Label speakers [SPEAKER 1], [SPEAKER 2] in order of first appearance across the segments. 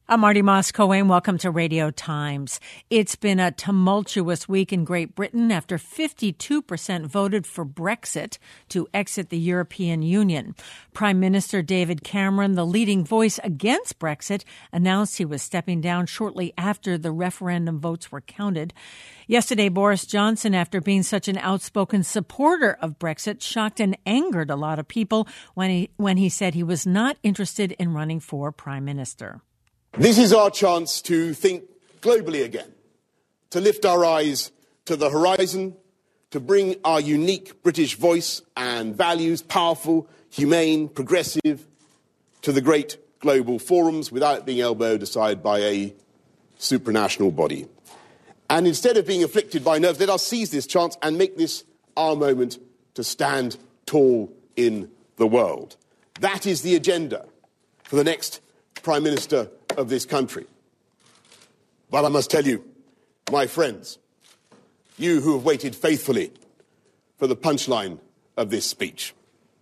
[SPEAKER 1] I'm Marty Moss-Cohen. Welcome to Radio Times. It's been a tumultuous week in Great Britain after 52% voted for Brexit to exit the European Union. Prime Minister David Cameron, the leading voice against Brexit, announced he was stepping down shortly after the referendum votes were counted. Yesterday, Boris Johnson, after being such an outspoken supporter of Brexit, shocked and angered a lot of people when he said he was not interested in running for Prime Minister.
[SPEAKER 2] This is our chance to think globally again, to lift our eyes to the horizon, to bring our unique British voice and values, powerful, humane, progressive, to the great global forums without being elbowed aside by a supranational body. And instead of being afflicted by nerves, let us seize this chance and make this our moment to stand tall in the world. That is the agenda for the next Prime Minister of this country. But I must tell you, my friends, you who have waited faithfully for the punchline of this speech,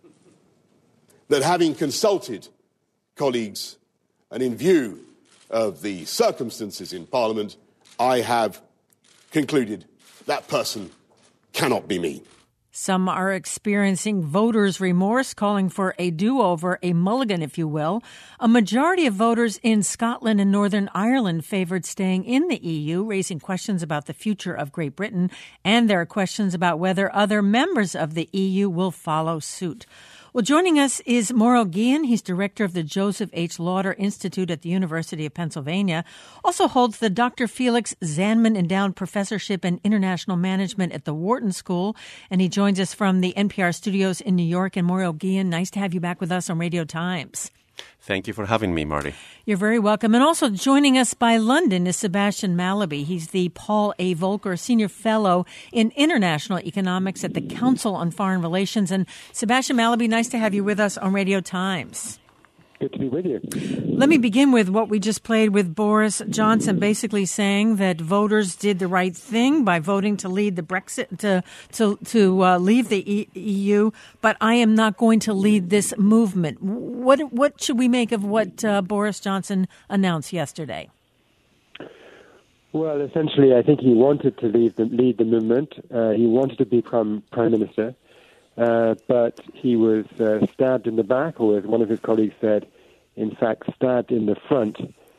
[SPEAKER 2] that having consulted colleagues and in view of the circumstances in Parliament, I have concluded that person cannot be me.
[SPEAKER 1] Some are experiencing voters' remorse, calling for a do-over, a mulligan, if you will. A majority of voters in Scotland and Northern Ireland favored staying in the EU, raising questions about the future of Great Britain, and there are questions about whether other members of the EU will follow suit. Well, joining us is Mauro Guillen. He's director of the Joseph H. Lauder Institute at the University of Pennsylvania. Also holds the Dr. Felix Zanman Endowed Professorship in International Management at the Wharton School. And he joins us from the NPR studios in New York. And Mauro Guillen, nice to have you back with us on Radio Times.
[SPEAKER 3] Thank you for having me, Marty.
[SPEAKER 1] You're very welcome. And also joining us by London is Sebastian Mallaby. He's the Paul A. Volcker Senior Fellow in International Economics at the Council on Foreign Relations. And Sebastian Mallaby, nice to have you with us on Radio Times.
[SPEAKER 4] Good to be with you.
[SPEAKER 1] Let me begin with what we just played with Boris Johnson, basically saying that voters did the right thing by voting to lead the Brexit to leave the EU. But I am not going to lead this movement. What should we make of what Boris Johnson announced yesterday?
[SPEAKER 4] Well, essentially, I think he wanted to lead the movement. He wanted to be prime minister. But he was stabbed in the back, or as one of his colleagues said, in fact, stabbed in the front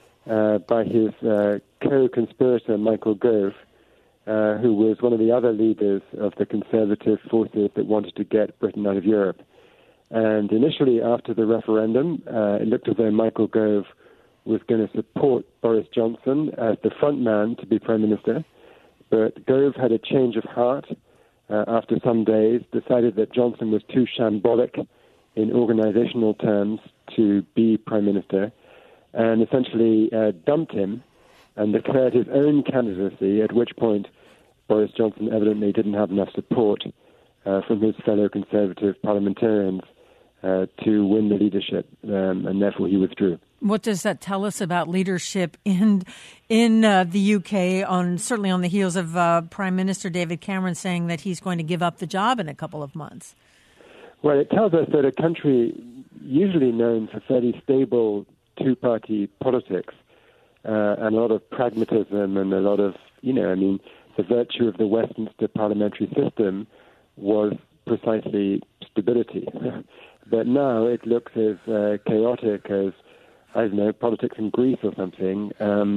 [SPEAKER 4] by his co-conspirator, Michael Gove, who was one of the other leaders of the conservative forces that wanted to get Britain out of Europe. And initially, after the referendum, it looked as though Michael Gove was going to support Boris Johnson as the front man to be prime minister. But Gove had a change of heart. After some days, decided that Johnson was too shambolic in organizational terms to be prime minister, and essentially dumped him and declared his own candidacy, at which point Boris Johnson evidently didn't have enough support from his fellow conservative parliamentarians to win the leadership, and therefore he withdrew.
[SPEAKER 1] What does that tell us about leadership in the UK, certainly on the heels of Prime Minister David Cameron saying that he's going to give up the job in a couple of months?
[SPEAKER 4] Well, it tells us that a country usually known for fairly stable two-party politics and a lot of pragmatism and a lot of, the virtue of the Westminster parliamentary system was precisely stability. But now it looks as chaotic as, politics in Greece or something,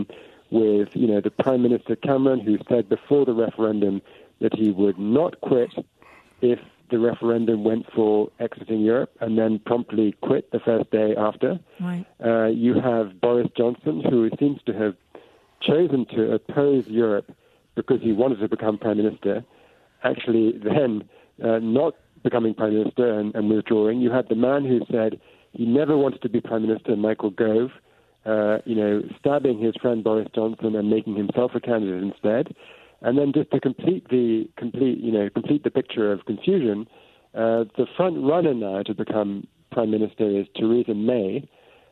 [SPEAKER 4] with, the Prime Minister Cameron, who said before the referendum that he would not quit if the referendum went for exiting Europe, and then promptly quit the first day after.
[SPEAKER 1] Right.
[SPEAKER 4] You have Boris Johnson, who seems to have chosen to oppose Europe because he wanted to become Prime Minister, actually then not becoming Prime Minister and withdrawing. You had the man who said he never wanted to be Prime Minister, Michael Gove, stabbing his friend Boris Johnson and making himself a candidate instead. And then just to complete the picture of confusion, the front runner now to become Prime Minister is Theresa May,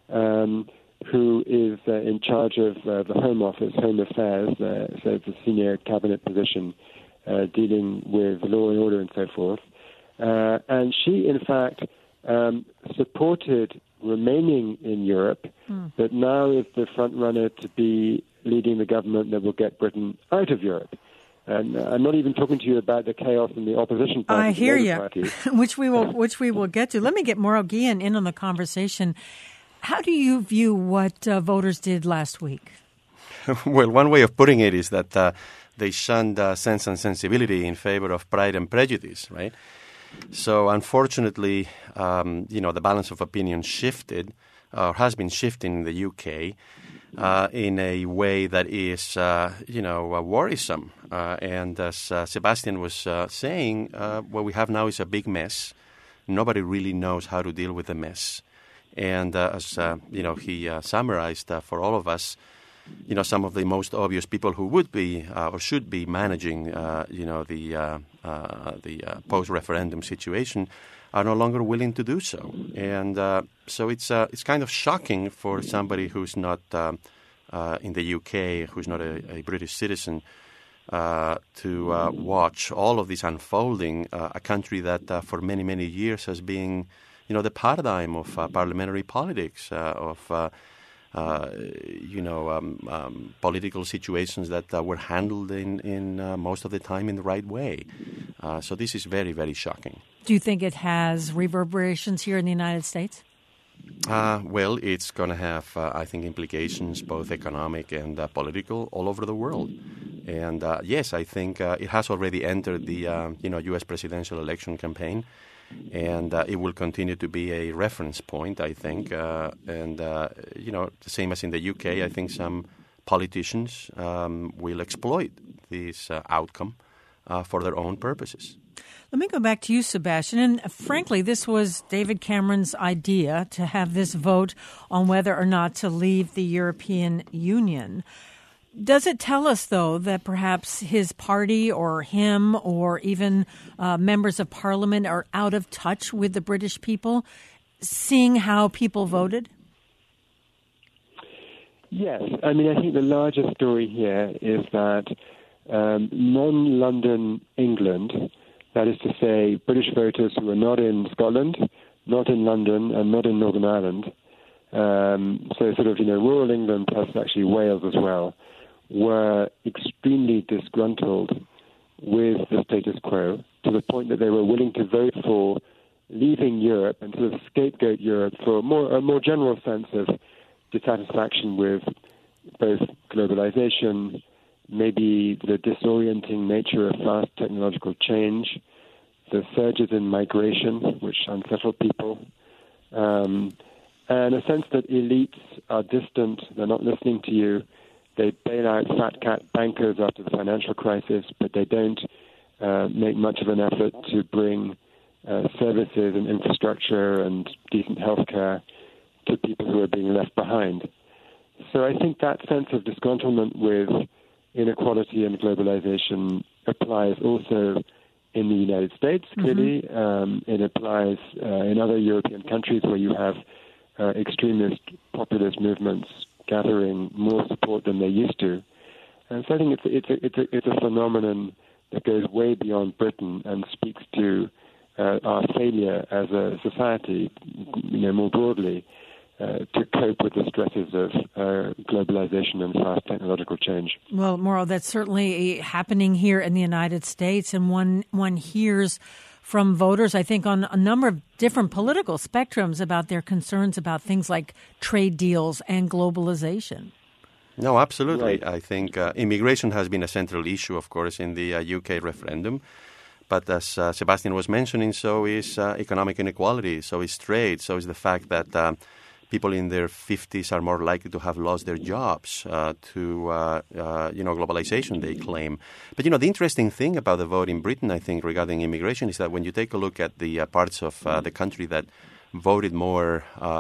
[SPEAKER 4] who is in charge of the Home Office, Home Affairs, so it's a senior cabinet position dealing with law and order and so forth. And she, in fact, supported remaining in Europe, but now is the front runner to be leading the government that will get Britain out of Europe. And I'm not even talking to you about the chaos in the opposition party.
[SPEAKER 1] I hear you, which we will get to. Let me get Mauro Guillen in on the conversation. How do you view what voters did last week?
[SPEAKER 3] Well, one way of putting it is that they shunned Sense and Sensibility in favor of Pride and Prejudice, right? So unfortunately, the balance of opinion shifted, or has been shifting in the UK in a way that is, worrisome. And as Sebastian was saying, what we have now is a big mess. Nobody really knows how to deal with the mess. And as he summarized for all of us, some of the most obvious people who would be or should be managing, the post-referendum situation are no longer willing to do so. And so it's kind of shocking for somebody who's not in the UK, who's not a British citizen, to watch all of this unfolding, a country that for many, many years has been, the paradigm of parliamentary politics, of political situations that were handled in most of the time in the right way. So this is very, very shocking.
[SPEAKER 1] Do you think it has reverberations here in the United States?
[SPEAKER 3] Well, it's going to have, I think, implications both economic and political all over the world. And yes, I think it has already entered the U.S. presidential election campaign. And it will continue to be a reference point, I think. The same as in the UK, I think some politicians will exploit this outcome for their own purposes.
[SPEAKER 1] Let me go back to you, Sebastian. And frankly, this was David Cameron's idea to have this vote on whether or not to leave the European Union. Does it tell us, though, that perhaps his party or him or even members of parliament are out of touch with the British people, seeing how people voted?
[SPEAKER 4] Yes. I mean, I think the larger story here is that non-London England, that is to say British voters who are not in Scotland, not in London, and not in Northern Ireland, so sort of, rural England plus actually Wales as well, were extremely disgruntled with the status quo to the point that they were willing to vote for leaving Europe and sort of scapegoat Europe for a more general sense of dissatisfaction with both globalization, maybe the disorienting nature of fast technological change, the surges in migration, which unsettle people, and a sense that elites are distant, they're not listening to you. They bail out fat cat bankers after the financial crisis, but they don't make much of an effort to bring services and infrastructure and decent healthcare to people who are being left behind. So I think that sense of disgruntlement with inequality and globalization applies also in the United States, clearly. It applies in other European countries where you have extremist populist movements gathering more support than they used to. And so I think it's a phenomenon that goes way beyond Britain and speaks to our failure as a society, more broadly, to cope with the stresses of globalization and fast technological change.
[SPEAKER 1] Well, Mauro, that's certainly happening here in the United States, and one hears from voters, I think, on a number of different political spectrums about their concerns about things like trade deals and globalization.
[SPEAKER 3] No, absolutely.
[SPEAKER 4] Right.
[SPEAKER 3] I think immigration has been a central issue, of course, in the UK referendum. But as Sebastian was mentioning, so is economic inequality, so is trade, so is the fact that people in their 50s are more likely to have lost their jobs to globalization, they claim. But, the interesting thing about the vote in Britain, I think, regarding immigration is that when you take a look at the parts of the country that voted more,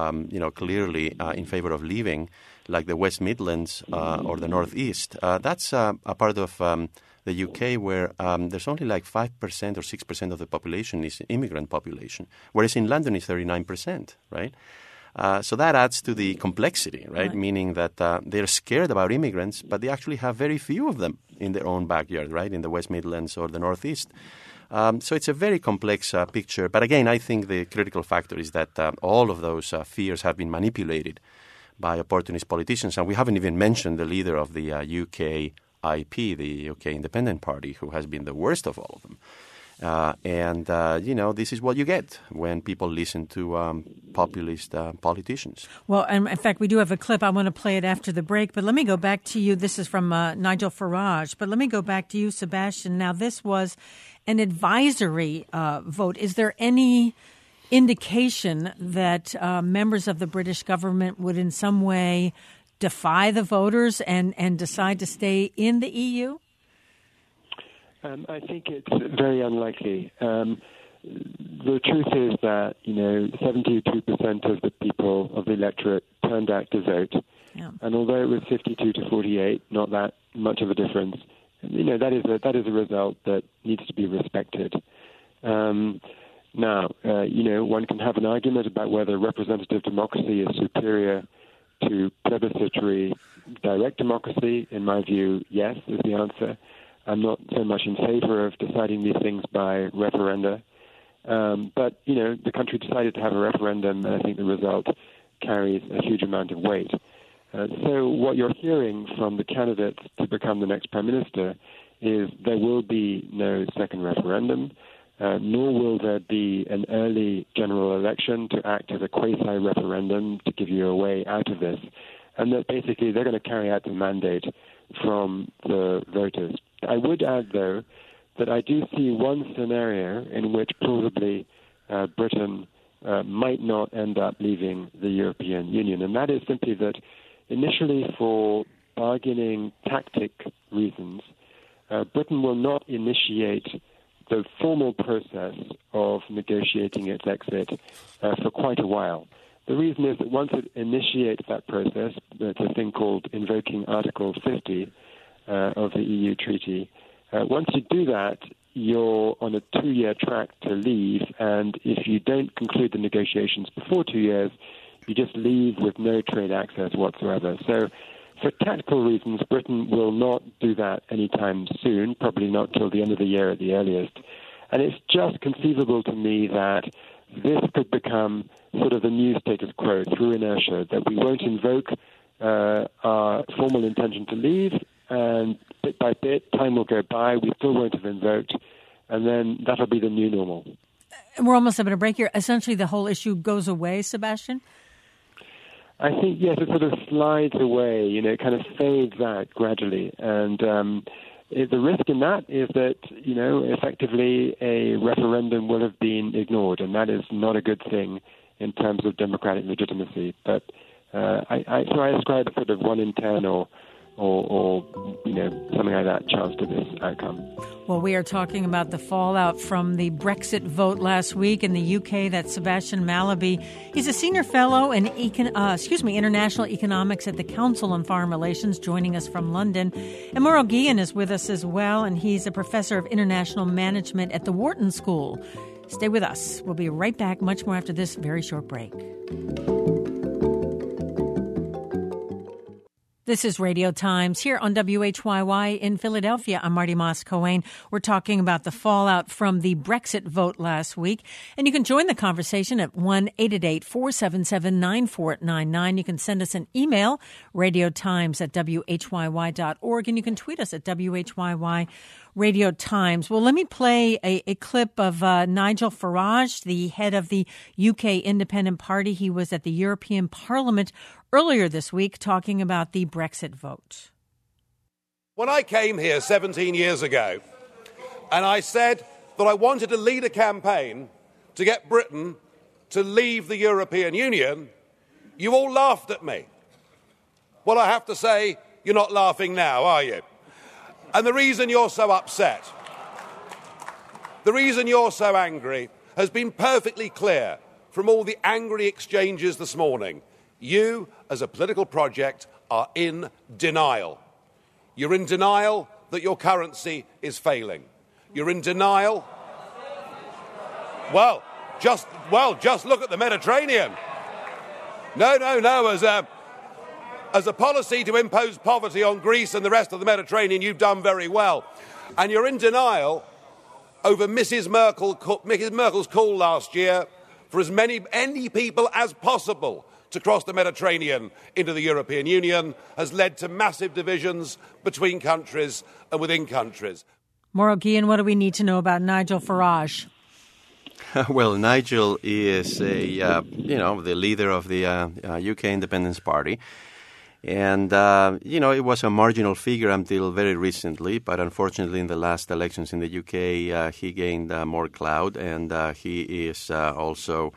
[SPEAKER 3] clearly in favor of leaving, like the West Midlands or the Northeast, that's a part of the UK where there's only like 5% or 6% of the population is immigrant population, whereas in London it's 39%, right? So that adds to the complexity, right? Meaning that they're scared about immigrants, but they actually have very few of them in their own backyard, right? In the West Midlands or the Northeast. So it's a very complex picture. But again, I think the critical factor is that all of those fears have been manipulated by opportunist politicians. And we haven't even mentioned the leader of the UKIP, the UK Independent Party, who has been the worst of all of them. This is what you get when people listen to populist politicians.
[SPEAKER 1] Well, and in fact, we do have a clip. I want to play it after the break. But let me go back to you. This is from Nigel Farage. But let me go back to you, Sebastian. Now, this was an advisory vote. Is there any indication that members of the British government would in some way defy the voters and decide to stay in the EU?
[SPEAKER 4] I think it's very unlikely. The truth is that, 72% of the people of the electorate turned out to vote. Yeah. And although it was 52 to 48, not that much of a difference, that is a result that needs to be respected. Now, one can have an argument about whether representative democracy is superior to plebiscitary direct democracy. In my view, yes, is the answer. I'm not so much in favor of deciding these things by referenda. But, the country decided to have a referendum, and I think the result carries a huge amount of weight. So what you're hearing from the candidates to become the next Prime Minister is there will be no second referendum, nor will there be an early general election to act as a quasi-referendum to give you a way out of this, and that basically they're going to carry out the mandate from the voters. I would add, though, that I do see one scenario in which probably Britain might not end up leaving the European Union, and that is simply that initially for bargaining tactic reasons, Britain will not initiate the formal process of negotiating its exit for quite a while. The reason is that once it initiates that process, there's a thing called invoking Article 50 of the EU treaty. Once you do that, you're on a 2-year track to leave, and if you don't conclude the negotiations before 2 years, you just leave with no trade access whatsoever. So for tactical reasons, Britain will not do that anytime soon, probably not till the end of the year at the earliest. And it's just conceivable to me that this could become sort of the new status quo through inertia, that we won't invoke our formal intention to leave, and bit by bit, time will go by, we still won't have invoked, and then that'll be the new normal.
[SPEAKER 1] We're almost having a break here. Essentially, the whole issue goes away, Sebastian?
[SPEAKER 4] I think, yes, it sort of slides away, it kind of fades out gradually. And the risk in that is that, effectively a referendum will have been ignored, and that is not a good thing in terms of democratic legitimacy. But I ascribe sort of 1 in 10 or something like that chance to this outcome.
[SPEAKER 1] Well, we are talking about the fallout from the Brexit vote last week in the UK. That's Sebastian Mallaby. He's a senior fellow in international economics at the Council on Foreign Relations, joining us from London. And Murrell Guillen is with us as well, and he's a professor of international management at the Wharton School. Stay with us. We'll be right back much more after this very short break. This is Radio Times here on WHYY in Philadelphia. I'm Marty Moss-Coane. We're talking about the fallout from the Brexit vote last week. And you can join the conversation at 1-888-477-9499. You can send us an email, radiotimes@whyy.org, and you can tweet us at WHYY Radio Times. Well, let me play a clip of Nigel Farage, the head of the UK Independent Party. He was at the European Parliament earlier this week talking about the Brexit vote.
[SPEAKER 5] When I came here 17 years ago and I said that I wanted to lead a campaign to get Britain to leave the European Union, you all laughed at me. Well, I have to say, you're not laughing now, are you? And the reason you're so upset, the reason you're so angry, has been perfectly clear from all the angry exchanges this morning. You, as a political project, are in denial. You're in denial that your currency is failing. You're in denial. Well, just look at the Mediterranean. No. As a policy to impose poverty on Greece and the rest of the Mediterranean, you've done very well. And you're in denial over Mrs. Merkel's call last year for as many people as possible to cross the Mediterranean into the European Union has led to massive divisions between countries and within countries.
[SPEAKER 1] Mauro Guillen, what do we need to know about Nigel Farage?
[SPEAKER 3] Well, Nigel is the leader of the UK Independence Party. And, it was a marginal figure until very recently, but unfortunately in the last elections in the UK, he gained more clout, and he is also,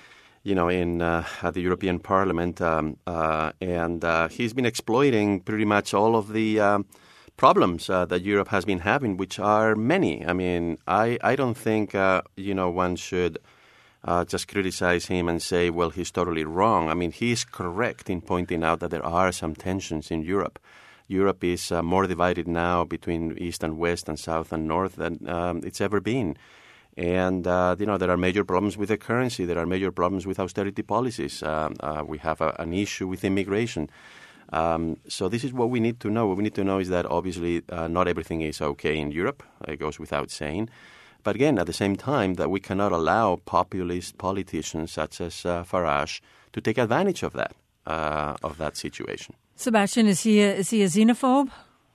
[SPEAKER 3] at the European Parliament, and he's been exploiting pretty much all of the problems that Europe has been having, which are many. I mean, I don't think, one should just criticize him and say, well, he's totally wrong. I mean, he's correct in pointing out that there are some tensions in Europe. Europe is more divided now between East and West and South and North than it's ever been. And, there are major problems with the currency. There are major problems with austerity policies. We have an issue with immigration. So this is what we need to know. What we need to know is that obviously not everything is okay in Europe. It goes without saying. But again, at the same time, that we cannot allow populist politicians such as Farage to take advantage of that situation.
[SPEAKER 1] Sebastian, is he a xenophobe?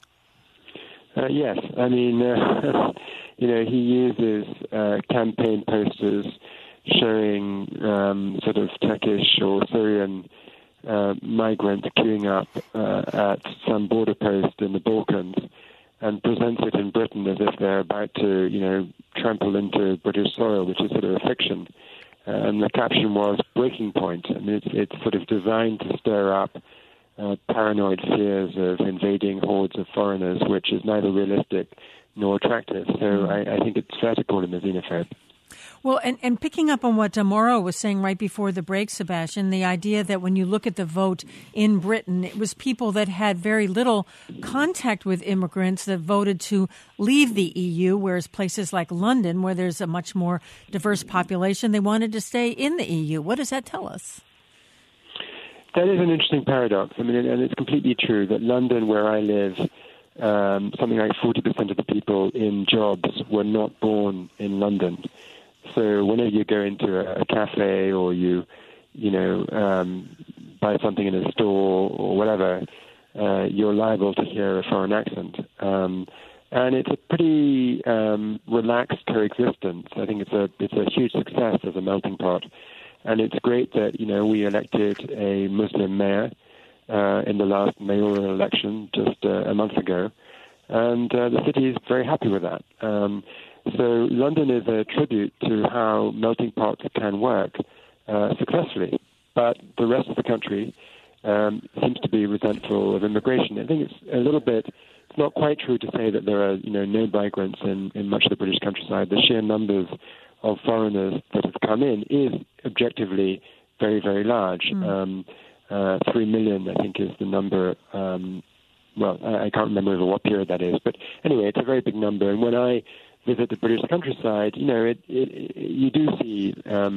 [SPEAKER 4] Yes. I mean, he uses campaign posters showing sort of Turkish or Syrian migrants queuing up at some border post in the Balkans, and presents it in Britain as if they're about to, trample into British soil, which is sort of a fiction. And the caption was "Breaking Point." I mean, it's sort of designed to stir up paranoid fears of invading hordes of foreigners, which is neither realistic nor attractive. So I think it's fair to call him a xenophobe.
[SPEAKER 1] Well, and picking up on what Mauro was saying right before the break, Sebastian, the idea that when you look at the vote in Britain, it was people that had very little contact with immigrants that voted to leave the EU, whereas places like London, where there's a much more diverse population, they wanted to stay in the EU. What does that tell us?
[SPEAKER 4] That is an interesting paradox. I mean, and it's completely true that London, where I live, something like 40% of the people in jobs were not born in London. So whenever you go into a cafe or you buy something in a store or whatever, you're liable to hear a foreign accent. And it's a pretty relaxed coexistence. I think it's a huge success as a melting pot. And it's great that, we elected a Muslim mayor in the last mayoral election just a month ago. And the city is very happy with that. So London is a tribute to how melting pots can work successfully. But the rest of the country seems to be resentful of immigration. I think it's not quite true to say that there are, no migrants in much of the British countryside. The sheer numbers of foreigners that have come in is objectively very, very large. 3 million, I think, is the number. I can't remember over what period that is. But anyway, it's a very big number. And when I visit the British countryside, you do see,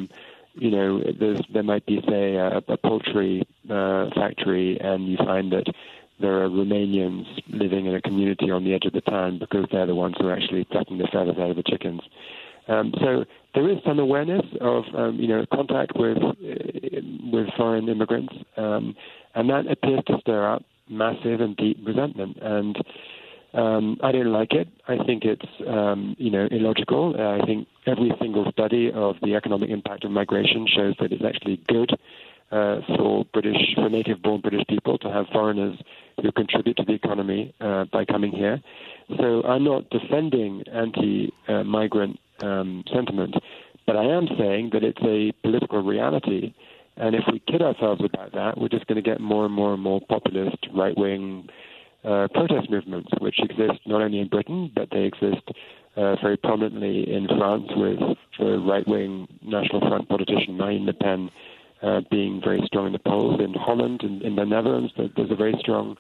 [SPEAKER 4] there might be, say, a poultry factory, and you find that there are Romanians living in a community on the edge of the town because they're the ones who are actually plucking the feathers out of the chickens. So there is some awareness of, contact with foreign immigrants, and that appears to stir up massive and deep resentment. And I don't like it. I think it's, illogical. I think every single study of the economic impact of migration shows that it's actually good for native-born British people to have foreigners who contribute to the economy by coming here. So I'm not defending anti-migrant sentiment, but I am saying that it's a political reality. And if we kid ourselves about that, we're just going to get more and more and more populist right-wing protest movements, which exist not only in Britain, but they exist very prominently in France with the right-wing National Front politician Marine Le Pen being very strong in the polls. In Holland and in the Netherlands, there's a very strong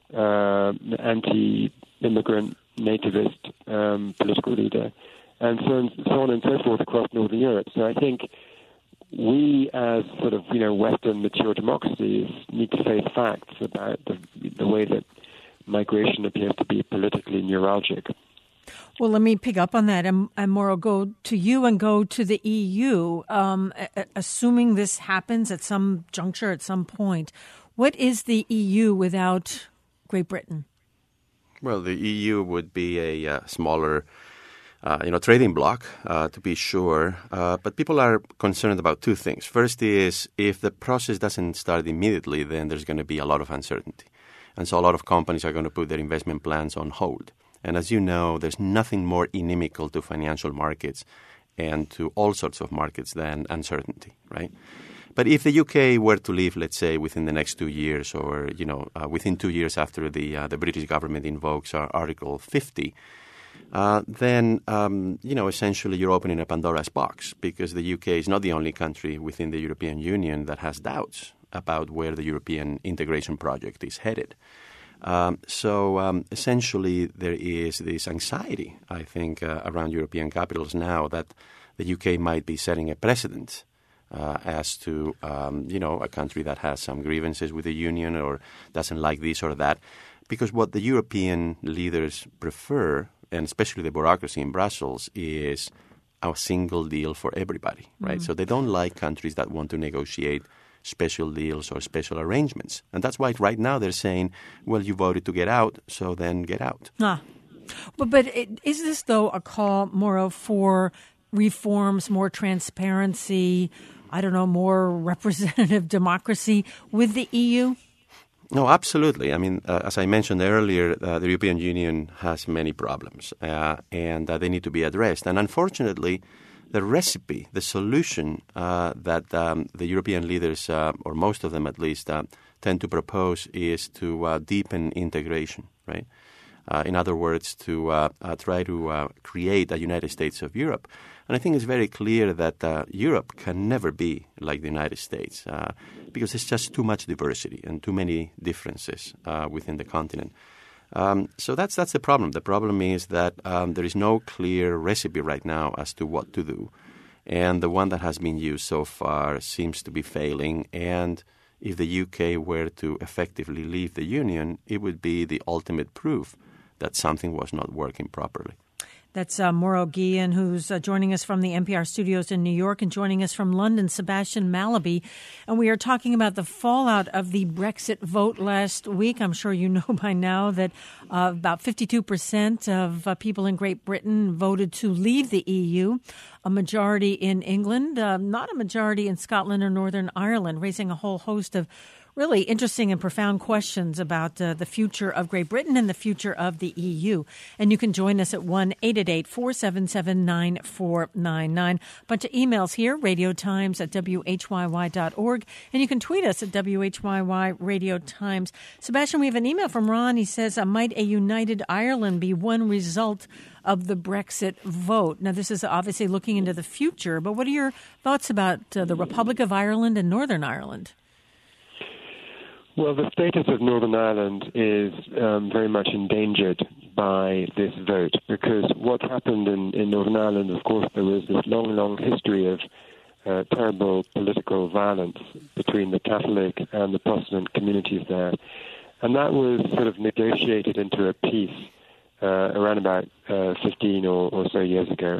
[SPEAKER 4] anti-immigrant nativist political leader, and so on and so forth across Northern Europe. So I think we, as sort of Western mature democracies, need to face facts about the way that migration appears to be politically neuralgic.
[SPEAKER 1] Well, let me pick up on that, and Mauro, go to you and go to the EU. Assuming this happens at some juncture, at some point, what is the EU without Great Britain?
[SPEAKER 3] Well, the EU would be a smaller, trading bloc, to be sure. But people are concerned about two things. First is if the process doesn't start immediately, then there's going to be a lot of uncertainty. And so a lot of companies are going to put their investment plans on hold. And as you know, there's nothing more inimical to financial markets and to all sorts of markets than uncertainty, right? But if the UK were to leave, let's say, within the next 2 years or, within 2 years after the British government invokes Article 50, then, essentially you're opening a Pandora's box because the UK is not the only country within the European Union that has doubts about where the European integration project is headed. Essentially, there is this anxiety, I think, around European capitals now that the UK might be setting a precedent as to, a country that has some grievances with the Union or doesn't like this or that. Because what the European leaders prefer, and especially the bureaucracy in Brussels, is a single deal for everybody, right? So they don't like countries that want to negotiate special deals or special arrangements. And that's why right now they're saying, well, you voted to get out, so then get out.
[SPEAKER 1] But is this, though, a call, Mauro, for reforms, more transparency, more representative democracy with the EU?
[SPEAKER 3] No, absolutely. I mean, as I mentioned earlier, the European Union has many problems, and they need to be addressed. And unfortunately, the recipe, the solution that the European leaders, or most of them at least, tend to propose is to deepen integration, right? In other words, to try to create a United States of Europe. And I think it's very clear that Europe can never be like the United States because there's just too much diversity and too many differences within the continent. So that's the problem. The problem is that there is no clear recipe right now as to what to do. And the one that has been used so far seems to be failing. And if the UK were to effectively leave the Union, it would be the ultimate proof that something was not working properly.
[SPEAKER 1] That's Mauro Guillen, who's joining us from the NPR studios in New York, and joining us from London, Sebastian Mallaby. And we are talking about the fallout of the Brexit vote last week. I'm sure you know by now that about 52% of people in Great Britain voted to leave the EU, a majority in England, not a majority in Scotland or Northern Ireland, raising a whole host of really interesting and profound questions about the future of Great Britain and the future of the EU. And you can join us at 1-888-477-9499. Bunch of emails here, radiotimes@whyy.org. And you can tweet us at WHYY Radio Times. Sebastian, we have an email from Ron. He says, might a united Ireland be one result of the Brexit vote? Now, this is obviously looking into the future, but what are your thoughts about the Republic of Ireland and Northern Ireland?
[SPEAKER 4] Well, the status of Northern Ireland is very much endangered by this vote because what happened in Northern Ireland, of course, there was this long history of terrible political violence between the Catholic and the Protestant communities there. And that was sort of negotiated into a peace around about 15 or so years ago.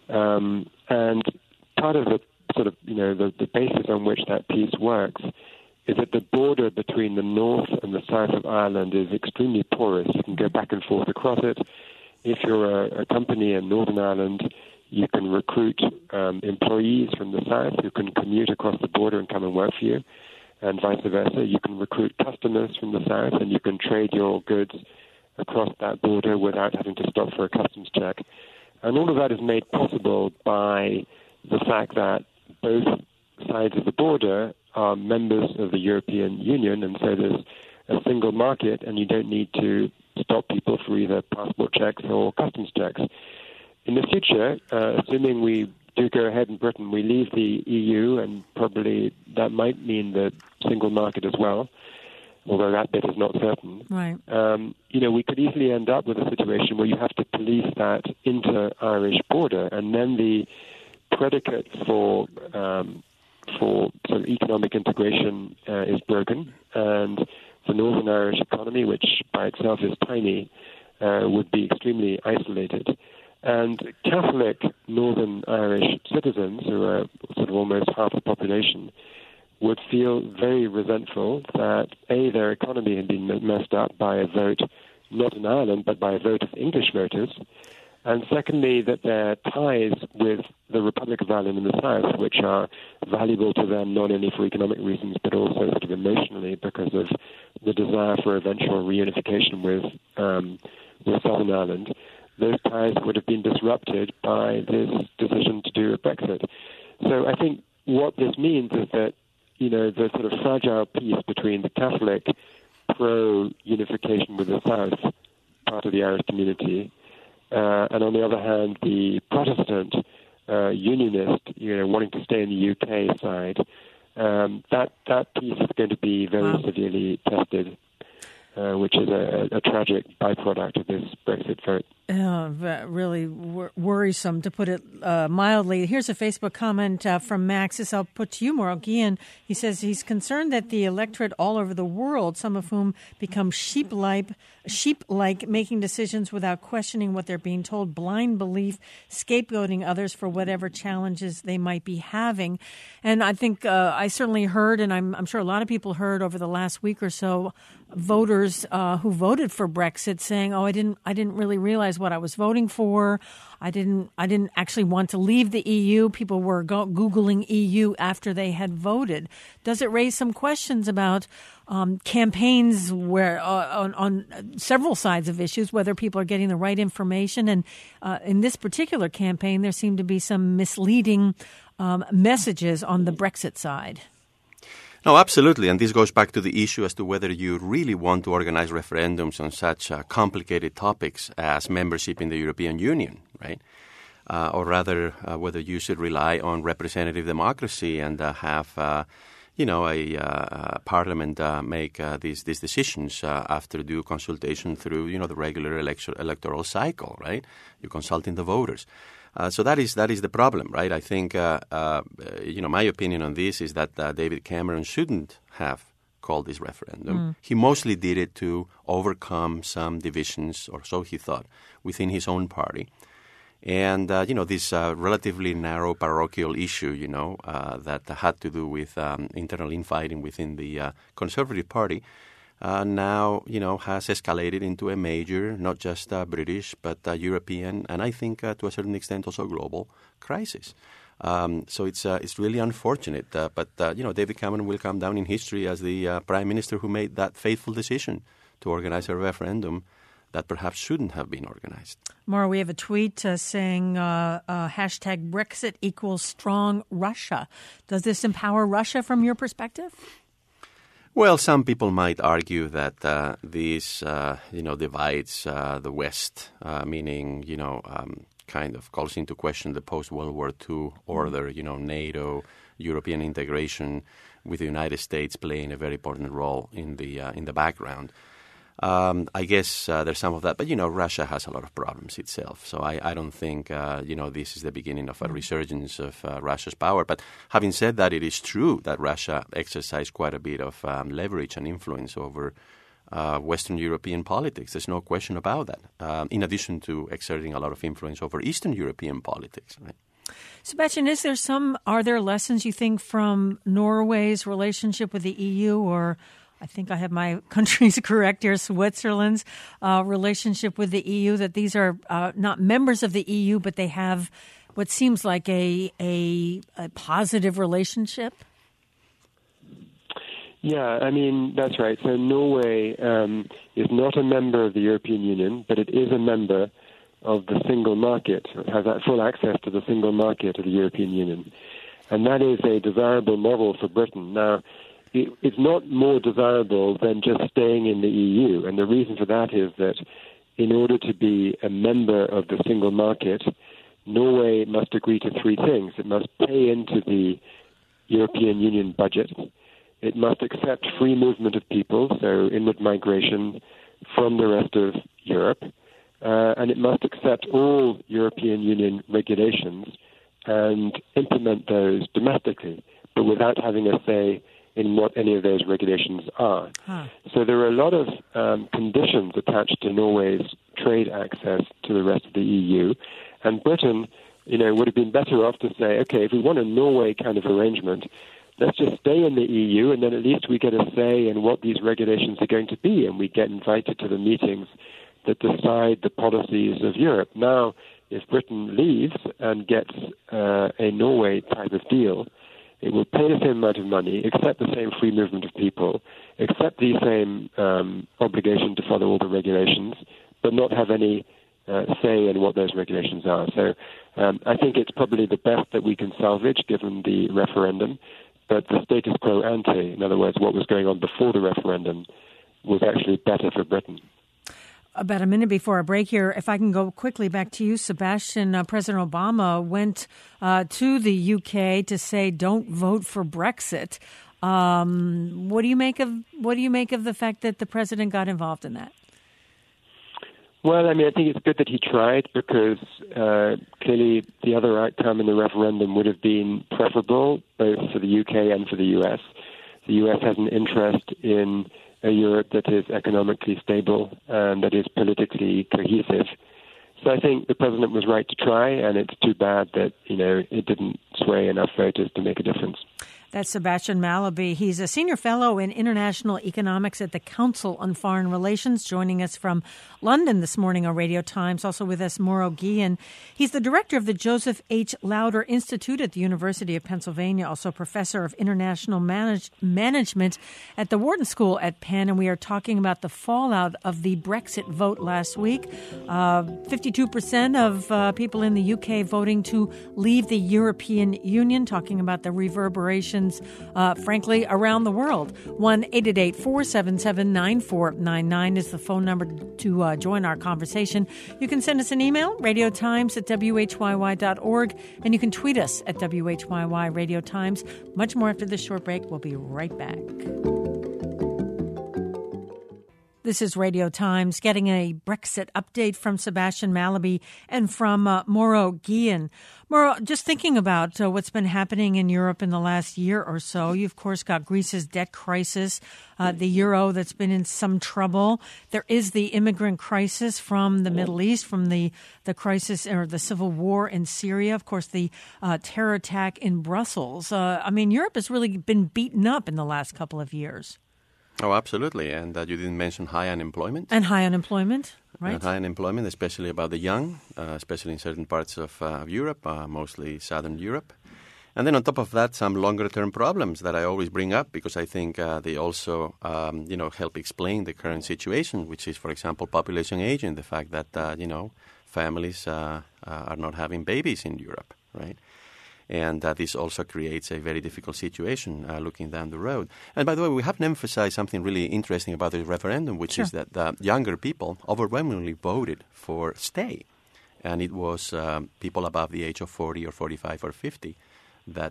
[SPEAKER 4] And part of the sort of, the basis on which that peace works is that the border between the north and the south of Ireland is extremely porous. You can go back and forth across it. If you're a company in Northern Ireland, you can recruit employees from the south who can commute across the border and come and work for you, and vice versa. You can recruit customers from the south, and you can trade your goods across that border without having to stop for a customs check. And all of that is made possible by the fact that both sides of the border are members of the European Union, and so there's a single market, and you don't need to stop people for either passport checks or customs checks. In the future, assuming we do go ahead in Britain, we leave the EU, and probably that might mean the single market as well, although that bit is not certain.
[SPEAKER 1] Right.
[SPEAKER 4] We could easily end up with a situation where you have to police that inter-Irish border, and then the predicate for sort of economic integration is broken, and the Northern Irish economy, which by itself is tiny, would be extremely isolated. And Catholic Northern Irish citizens, who are sort of almost half the population, would feel very resentful that, A, their economy had been messed up by a vote, not in Ireland, but by a vote of English voters, and secondly, that their ties with the Republic of Ireland in the south, which are valuable to them not only for economic reasons, but also sort of emotionally because of the desire for eventual reunification with Southern Ireland, those ties would have been disrupted by this decision to do a Brexit. So I think what this means is that, the sort of fragile peace between the Catholic pro-unification with the South part of the Irish community, and on the other hand, the Protestant unionist, wanting to stay in the UK side, that piece is going to be very severely tested, which is a tragic byproduct of this Brexit vote.
[SPEAKER 1] Really worrisome, to put it mildly. Here's a Facebook comment from Max. This I'll put to you, Mauro Guillen. He says he's concerned that the electorate all over the world, some of whom become sheep-like, making decisions without questioning what they're being told, blind belief, scapegoating others for whatever challenges they might be having. And I think I certainly heard, and I'm sure a lot of people heard over the last week or so, voters who voted for Brexit saying, "Oh, I didn't really realize what I was voting for. I didn't actually want to leave the EU." People were Googling EU after they had voted. Does it raise some questions about campaigns where on several sides of issues, whether people are getting the right information? And in this particular campaign, there seemed to be some misleading messages on the Brexit side.
[SPEAKER 3] No, absolutely. And this goes back to the issue as to whether you really want to organize referendums on such complicated topics as membership in the European Union, right? Or rather, whether you should rely on representative democracy and have, a parliament make these decisions after due consultation through, the regular electoral cycle, right? You're consulting the voters. So that is the problem, right? I think, my opinion on this is that David Cameron shouldn't have called this referendum. He mostly did it to overcome some divisions, or so he thought, within his own party. And, this relatively narrow parochial issue, that had to do with internal infighting within the Conservative Party, now, has escalated into a major, not just British, but European, and I think to a certain extent also global crisis. So it's really unfortunate. But David Cameron will come down in history as the Prime Minister who made that fateful decision to organize a referendum that perhaps shouldn't have been organized.
[SPEAKER 1] Mauro, we have a tweet saying hashtag Brexit equals strong Russia. Does this empower Russia from your perspective?
[SPEAKER 3] Well, some people might argue that this, divides the West, meaning, kind of calls into question the post-World War II order, NATO, European integration, with the United States playing a very important role in the background. I guess there's some of that, but Russia has a lot of problems itself. So I don't think this is the beginning of a resurgence of Russia's power. But having said that, it is true that Russia exercised quite a bit of leverage and influence over Western European politics. There's no question about that. In addition to exerting a lot of influence over Eastern European politics, right?
[SPEAKER 1] Sebastian, are there lessons you think from Norway's relationship with the EU, or I think I have my countries correct here, Switzerland's relationship with the EU, that these are not members of the EU, but they have what seems like a positive relationship?
[SPEAKER 4] Yeah, I mean, that's right. So Norway is not a member of the European Union, but it is a member of the single market. It has that full access to the single market of the European Union. And that is a desirable model for Britain. Now, it's not more desirable than just staying in the EU. And the reason for that is that in order to be a member of the single market, Norway must agree to three things. It must pay into the European Union budget. It must accept free movement of people, so inward migration from the rest of Europe. And it must accept all European Union regulations and implement those domestically, but without having a say in what any of those regulations are. So there are a lot of conditions attached to Norway's trade access to the rest of the EU, And Britain, would have been better off to say, okay, if we want a Norway kind of arrangement, let's just stay in the EU, and then at least we get a say in what these regulations are going to be, and we get invited to the meetings that decide the policies of Europe. Now, if Britain leaves and gets a Norway type of deal, it will pay the same amount of money, accept the same free movement of people, accept the same obligation to follow all the regulations, but not have any say in what those regulations are. So I think it's probably the best that we can salvage given the referendum, but the status quo ante, in other words, what was going on before the referendum, was actually better for Britain.
[SPEAKER 1] About a minute before our break here, if I can go quickly back to you, Sebastian, President Obama went to the UK to say don't vote for Brexit. What do you make of the fact that the president got involved in that?
[SPEAKER 4] Well, I think it's good that he tried because clearly the other outcome in the referendum would have been preferable both for the UK and for the US. The US has an interest in a Europe that is economically stable and that is politically cohesive. So I think the president was right to try, and it's too bad that, it didn't sway enough voters to make a difference.
[SPEAKER 1] That's Sebastian Mallaby. He's a senior fellow in international economics at the Council on Foreign Relations, joining us from London this morning on Radio Times. Also with us, Mauro Guillen. He's the director of the Joseph H. Lauder Institute at the University of Pennsylvania, also professor of international management at the Wharton School at Penn. And we are talking about the fallout of the Brexit vote last week. 52% of people in the UK voting to leave the European Union, talking about the reverberations frankly, around the world. 1-888-477-9499 is the phone number to join our conversation. You can send us an email, radiotimes@whyy.org, and you can tweet us at WHYY Radio Times. Much more after this short break. We'll be right back. This is Radio Times, getting a Brexit update from Sebastian Mallaby and from Mauro Guillen. Mauro, just thinking about what's been happening in Europe in the last year or so, you, of course, got Greece's debt crisis, the euro that's been in some trouble. There is the immigrant crisis from the Middle East, from the crisis or the civil war in Syria, of course, the terror attack in Brussels. Europe has really been beaten up in the last couple of years.
[SPEAKER 3] Oh, absolutely. And you didn't mention high unemployment.
[SPEAKER 1] And high unemployment, right?
[SPEAKER 3] And high unemployment, especially about the young, especially in certain parts of Europe, mostly Southern Europe. And then on top of that, some longer-term problems that I always bring up because I think they also, help explain the current situation, which is, for example, population aging, the fact that, families are not having babies in Europe, right? And this also creates a very difficult situation looking down the road. And by the way, we haven't emphasized something really interesting about the referendum, which is that younger people overwhelmingly voted for stay. And it was people above the age of 40 or 45 or 50 that,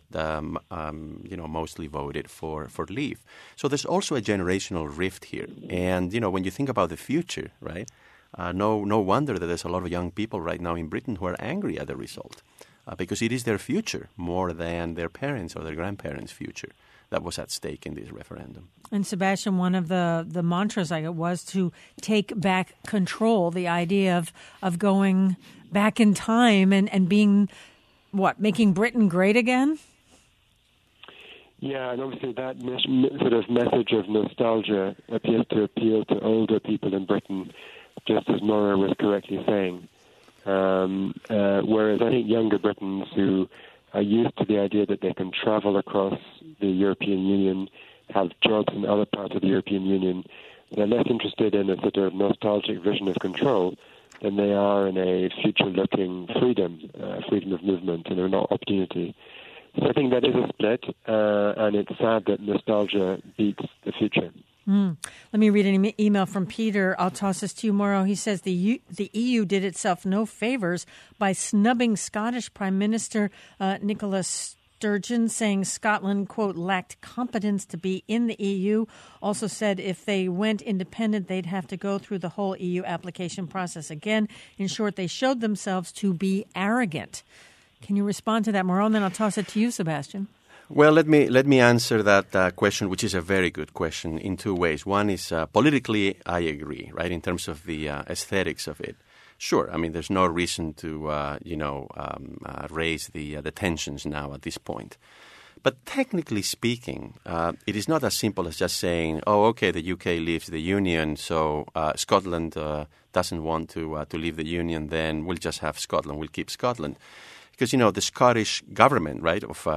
[SPEAKER 3] mostly voted for leave. So there's also a generational rift here. And, when you think about the future, right, no wonder that there's a lot of young people right now in Britain who are angry at the result. Because it is their future more than their parents' or their grandparents' future that was at stake in this referendum.
[SPEAKER 1] And Sebastian, one of the mantras was to take back control, the idea of going back in time and being, making Britain great again?
[SPEAKER 4] Yeah, and obviously that sort of message of nostalgia appears to appeal to older people in Britain, just as Mauro was correctly saying. Whereas I think younger Britons who are used to the idea that they can travel across the European Union, have jobs in other parts of the European Union, they're less interested in a sort of nostalgic vision of control than they are in a future-looking freedom of movement and an opportunity. So I think that is a split, and it's sad that nostalgia beats the future.
[SPEAKER 1] Let me read an email from Peter. I'll toss this to you, Mauro. He says the EU did itself no favors by snubbing Scottish Prime Minister Nicola Sturgeon, saying Scotland, quote, lacked competence to be in the EU. Also said if they went independent, they'd have to go through the whole EU application process again. In short, they showed themselves to be arrogant. Can you respond to that, Mauro? And then I'll toss it to you, Sebastian.
[SPEAKER 3] Well, let me answer that question, which is a very good question, in two ways. One is politically, I agree, right, in terms of the aesthetics of it. Sure, I mean, there's no reason to, raise the tensions now at this point. But technically speaking, it is not as simple as just saying, oh, okay, the UK leaves the Union, so Scotland doesn't want to leave the Union, then we'll just have Scotland, we'll keep Scotland. Because, the Scottish government, right, of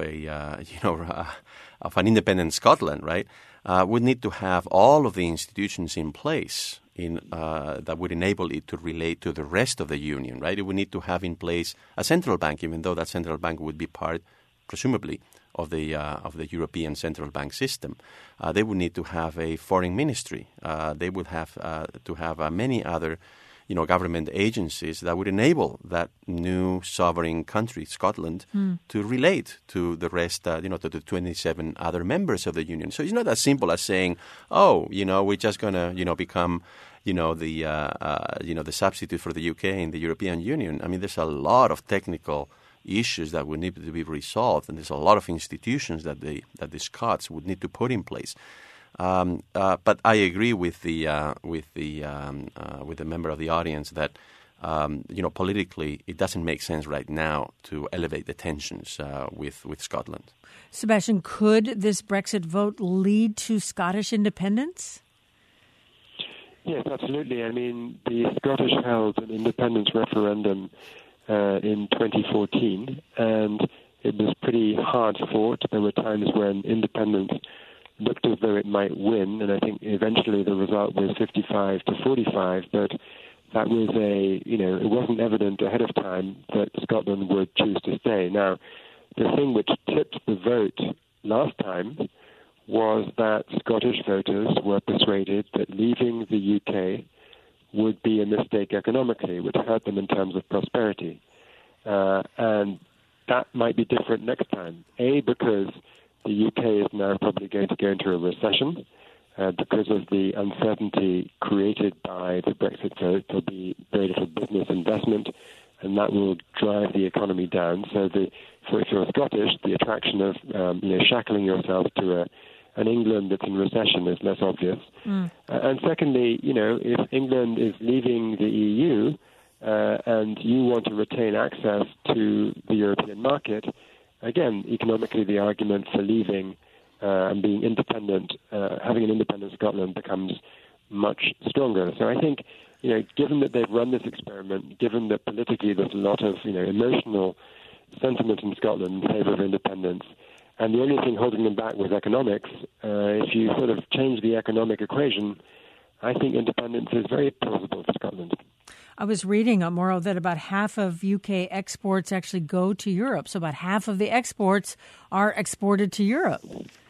[SPEAKER 3] an independent Scotland, right, would need to have all of the institutions in place that would enable it to relate to the rest of the union, right? It would need to have in place a central bank, even though that central bank would be part, presumably, of the European central bank system. They would need to have a foreign ministry. They would have to have many other government agencies that would enable that new sovereign country, Scotland, to relate to the rest, to the 27 other members of the union. So it's not as simple as saying, oh, we're just going to, become, the substitute for the UK in the European Union. I mean, there's a lot of technical issues that would need to be resolved, and there's a lot of institutions that the Scots would need to put in place. But I agree with the member of the audience that politically it doesn't make sense right now to elevate the tensions with Scotland.
[SPEAKER 1] Sebastian, could this Brexit vote lead to Scottish independence?
[SPEAKER 4] Yes, absolutely. I mean, the Scottish held an independence referendum in 2014, and it was pretty hard fought. There were times when independence looked as though it might win, and I think eventually the result was 55 to 45, but that was it wasn't evident ahead of time that Scotland would choose to stay. Now, the thing which tipped the vote last time was that Scottish voters were persuaded that leaving the UK would be a mistake economically, would hurt them in terms of prosperity. And that might be different next time. Because the UK is now probably going to go into a recession because of the uncertainty created by the Brexit vote. There'll be very little business investment, and that will drive the economy down. So if you're Scottish, the attraction of shackling yourself to an England that's in recession is less obvious. And secondly, if England is leaving the EU and you want to retain access to the European market, again, economically, the argument for leaving and being independent, having an independent Scotland becomes much stronger. So I think, given that they've run this experiment, given that politically there's a lot of, emotional sentiment in Scotland in favour of independence, and the only thing holding them back was economics, if you sort of change the economic equation, I think independence is very plausible for Scotland.
[SPEAKER 1] I was reading, Mauro, that about half of UK exports actually go to Europe. So about half of the exports are exported to Europe.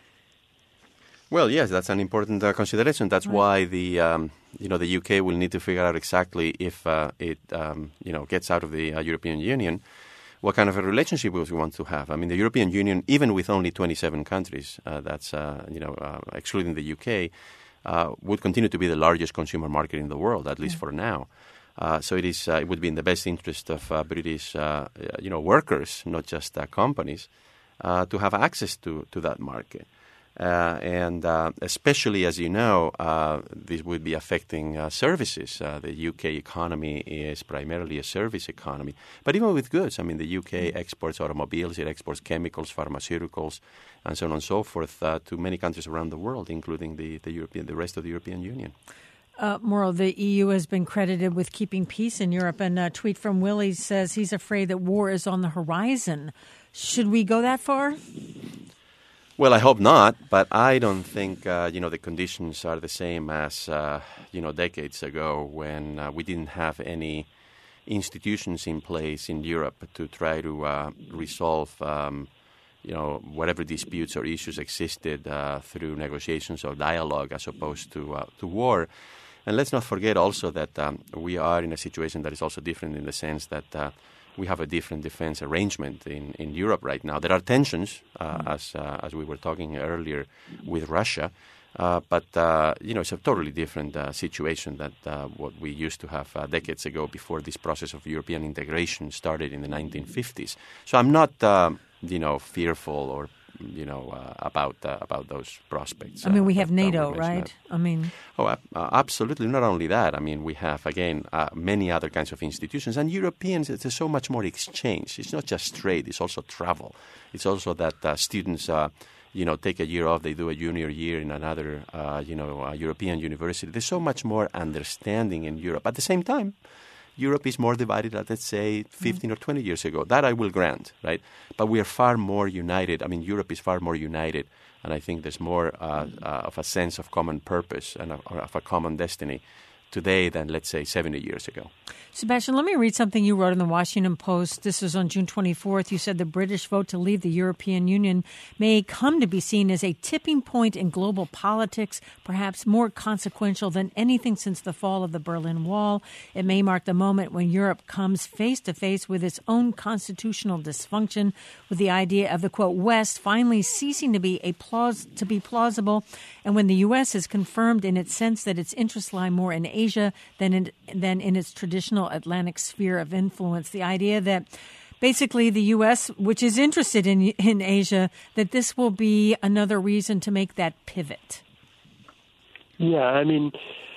[SPEAKER 3] Well, yes, that's an important consideration. That's why the UK will need to figure out exactly if it gets out of the European Union, what kind of a relationship we want to have. I mean, the European Union, even with only 27 countries, excluding the UK, would continue to be the largest consumer market in the world, at least for now. So it would be in the best interest of British, workers, not just companies, to have access to that market. And especially, as you know, this would be affecting services. The UK economy is primarily a service economy. But even with goods, I mean, the UK exports automobiles, it exports chemicals, pharmaceuticals, and so on and so forth to many countries around the world, including the rest of the European Union.
[SPEAKER 1] Mauro, the EU has been credited with keeping peace in Europe, and a tweet from Willie says he's afraid that war is on the horizon. Should we go that far?
[SPEAKER 3] Well, I hope not, but I don't think, the conditions are the same as, decades ago when we didn't have any institutions in place in Europe to try to resolve, whatever disputes or issues existed through negotiations or dialogue as opposed to war. And let's not forget also that we are in a situation that is also different in the sense that we have a different defense arrangement in Europe right now. There are tensions, as we were talking earlier, with Russia, but it's a totally different situation than what we used to have decades ago before this process of European integration started in the 1950s. So I'm not, fearful or about those prospects.
[SPEAKER 1] I mean, we have NATO, right? I mean,
[SPEAKER 3] absolutely. Not only that. I mean, we have again many other kinds of institutions, and Europeans. There's so much more exchange. It's not just trade; it's also travel. It's also that students. Take a year off, they do a junior year in another, European university. There's so much more understanding in Europe. At the same time, Europe is more divided than, let's say, 15 or 20 years ago. That I will grant, right? But we are far more united. I mean, Europe is far more united, and I think there's more of a sense of common purpose and of a common destiny today than, let's say, 70 years ago.
[SPEAKER 1] Sebastian, let me read something you wrote in the Washington Post. This was on June 24th. You said the British vote to leave the European Union may come to be seen as a tipping point in global politics, perhaps more consequential than anything since the fall of the Berlin Wall. It may mark the moment when Europe comes face to face with its own constitutional dysfunction, with the idea of the, quote, West finally ceasing to be plausible, and when the U.S. is confirmed in its sense that its interests lie more in Asia than in its traditional Atlantic sphere of influence. The idea that basically the U.S., which is interested in Asia, that this will be another reason to make that pivot.
[SPEAKER 4] Yeah, I mean,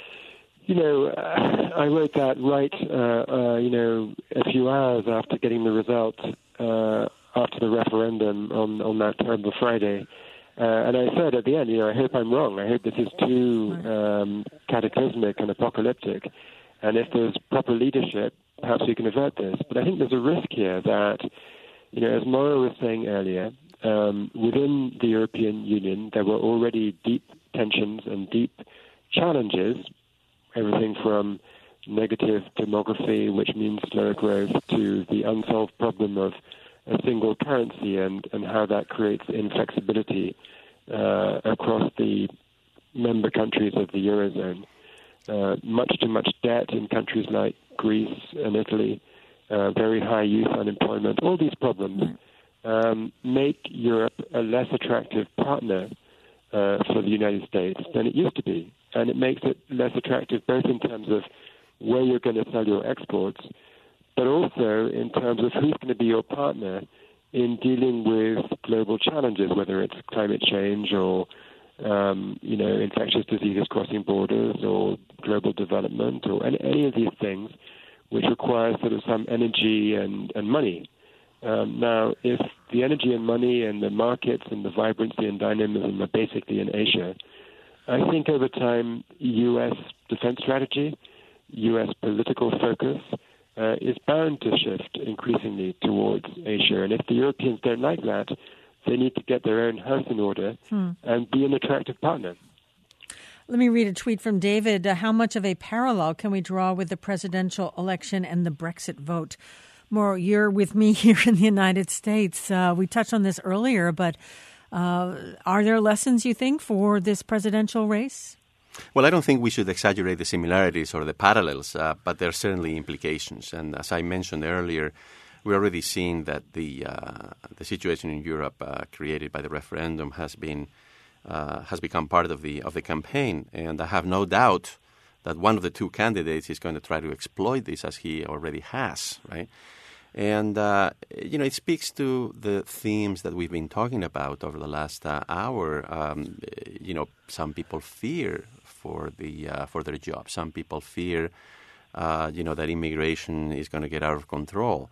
[SPEAKER 4] I wrote that a few hours after getting the results after the referendum on that terrible Friday. And I said at the end, I hope I'm wrong. I hope this is too cataclysmic and apocalyptic. And if there's proper leadership, perhaps we can avert this. But I think there's a risk here that, as Mauro was saying earlier, within the European Union, there were already deep tensions and deep challenges, everything from negative demography, which means slower growth, to the unsolved problem of a single currency and how that creates inflexibility across the member countries of the Eurozone. Much too much debt in countries like Greece and Italy, very high youth unemployment. All these problems make Europe a less attractive partner for the United States than it used to be. And it makes it less attractive both in terms of where you're going to sell your exports, but also in terms of who's going to be your partner in dealing with global challenges, whether it's climate change or infectious diseases crossing borders or global development or any of these things which require sort of some energy and money. Now, if the energy and money and the markets and the vibrancy and dynamism are basically in Asia, I think over time U.S. defense strategy, U.S. political focus is bound to shift increasingly towards Asia. And if the Europeans don't like that, they need to get their own house in order and be an attractive partner.
[SPEAKER 1] Let me read a tweet from David. How much of a parallel can we draw with the presidential election and the Brexit vote? Mauro, you're with me here in the United States. We touched on this earlier, but are there lessons, you think, for this presidential race?
[SPEAKER 3] Well, I don't think we should exaggerate the similarities or the parallels, but there are certainly implications. And as I mentioned earlier, we're already seeing that the situation in Europe created by the referendum has become part of the campaign, and I have no doubt that one of the two candidates is going to try to exploit this, as he already has, right? And it speaks to the themes that we've been talking about over the last hour. Some people fear for their jobs. Some people fear, that immigration is going to get out of control.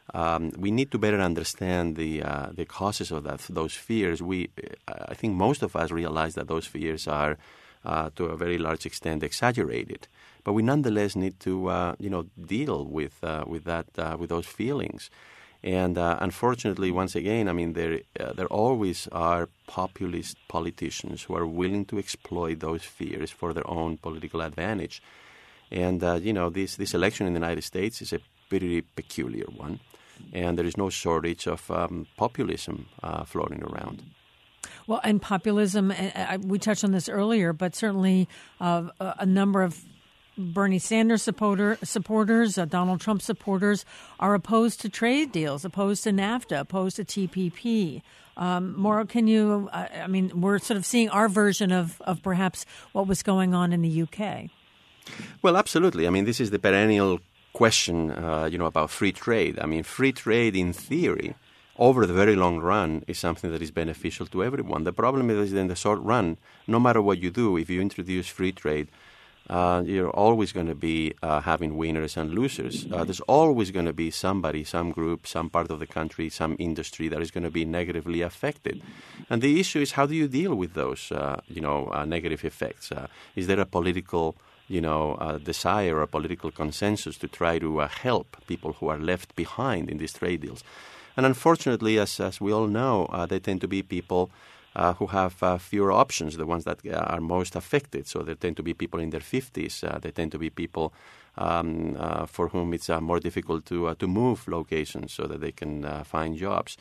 [SPEAKER 3] We need to better understand the causes of those fears. I think most of us realize that those fears are, to a very large extent, exaggerated. But we nonetheless need to, deal with those feelings. And unfortunately, once again, I mean, there always are populist politicians who are willing to exploit those fears for their own political advantage. And this election in the United States is a pretty peculiar one. And there is no shortage of populism floating around.
[SPEAKER 1] Well, and populism, we touched on this earlier, but certainly a number of Bernie Sanders supporters, Donald Trump supporters are opposed to trade deals, opposed to NAFTA, opposed to TPP. Mauro, can you, we're sort of seeing our version of perhaps what was going on in the UK.
[SPEAKER 3] Well, absolutely. I mean, this is the perennial question, about free trade. I mean, free trade in theory over the very long run is something that is beneficial to everyone. The problem is in the short run, no matter what you do, if you introduce free trade, you're always going to be having winners and losers. There's always going to be somebody, some group, some part of the country, some industry that is going to be negatively affected. And the issue is, how do you deal with those, negative effects? Is there a political, desire or a political consensus to try to help people who are left behind in these trade deals? And unfortunately, as we all know, they tend to be people who have fewer options, the ones that are most affected. So they tend to be people in their 50s. They tend to be people for whom it's more difficult to move locations so that they can find jobs.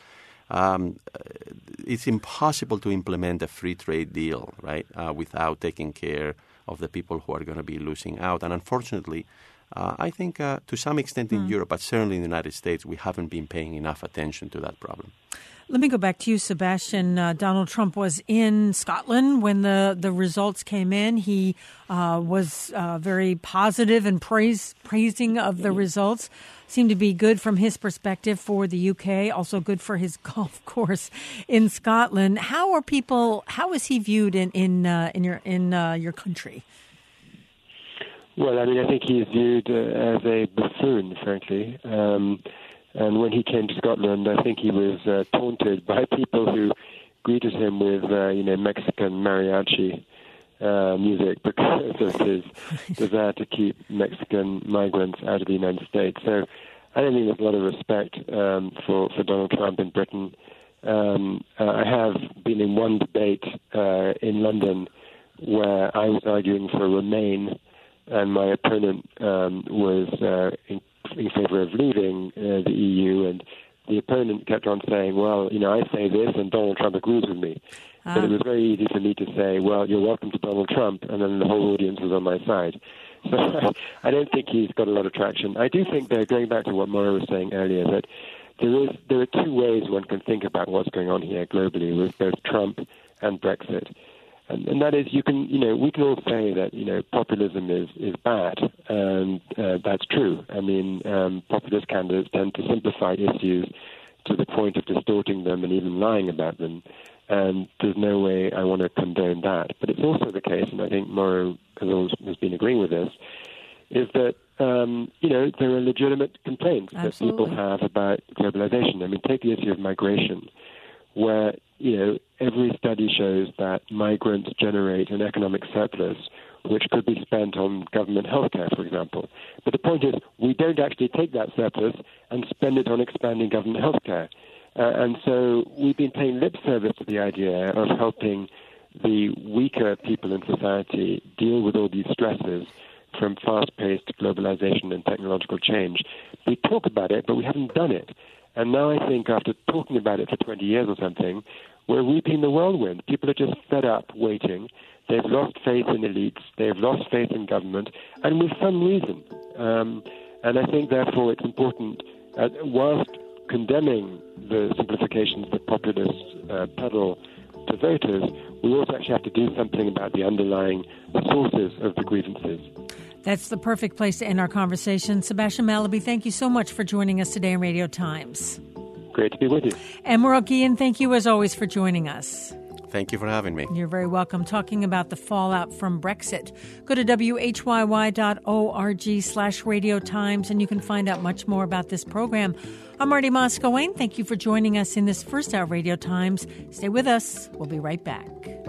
[SPEAKER 3] It's impossible to implement a free trade deal, right, without taking care of the people who are going to be losing out. And unfortunately, I think to some extent in Europe, but certainly in the United States, we haven't been paying enough attention to that problem.
[SPEAKER 1] Let me go back to you, Sebastian. Donald Trump was in Scotland when the results came in. He was very positive and praising of the results. Seemed to be good from his perspective for the UK, also good for his golf course in Scotland. How is he viewed in your country?
[SPEAKER 4] Well, I mean, I think he's viewed as a buffoon, frankly. And when he came to Scotland, I think he was taunted by people who greeted him with, Mexican mariachi music because of his desire to keep Mexican migrants out of the United States. So I don't think there's a lot of respect for Donald Trump in Britain. I have been in one debate in London where I was arguing for Remain, and my opponent was in favor of leaving the EU, and the opponent kept on saying, well, I say this and Donald Trump agrees with me. But it was very easy for me to say, well, you're welcome to Donald Trump, and then the whole audience was on my side. So I don't think he's got a lot of traction. I do think, though, going back to what Maura was saying earlier, that there are two ways one can think about what's going on here globally with both Trump and Brexit. And that is, we can all say that, populism is bad, and that's true. I mean, populist candidates tend to simplify issues to the point of distorting them and even lying about them, and there's no way I want to condone that. But it's also the case, and I think Mauro has been agreeing with this, is that, there are legitimate complaints that people have about globalization. I mean, take the issue of migration, where, every study shows that migrants generate an economic surplus which could be spent on government healthcare, for example. But the point is, we don't actually take that surplus and spend it on expanding government healthcare. And so we've been paying lip service to the idea of helping the weaker people in society deal with all these stresses from fast-paced globalization and technological change. We talk about it, but we haven't done it. And now I think after talking about it for 20 years or something, we're reaping the whirlwind. People are just fed up waiting. They've lost faith in elites. They've lost faith in government, and with some reason. And I think, therefore, it's important, whilst condemning the simplifications that populists peddle to voters, we also actually have to do something about the underlying sources of the grievances.
[SPEAKER 1] That's the perfect place to end our conversation. Sebastian Mallaby, thank you so much for joining us today on Radio Times.
[SPEAKER 4] Great to be with you. And
[SPEAKER 1] Maura Guillen, thank you as always for joining us.
[SPEAKER 3] Thank you for having me.
[SPEAKER 1] You're very welcome. Talking about the fallout from Brexit. Go to whyy.org/Radio Times and you can find out much more about this program. I'm Marty Moscowane. Thank you for joining us in this first hour of Radio Times. Stay with us. We'll be right back.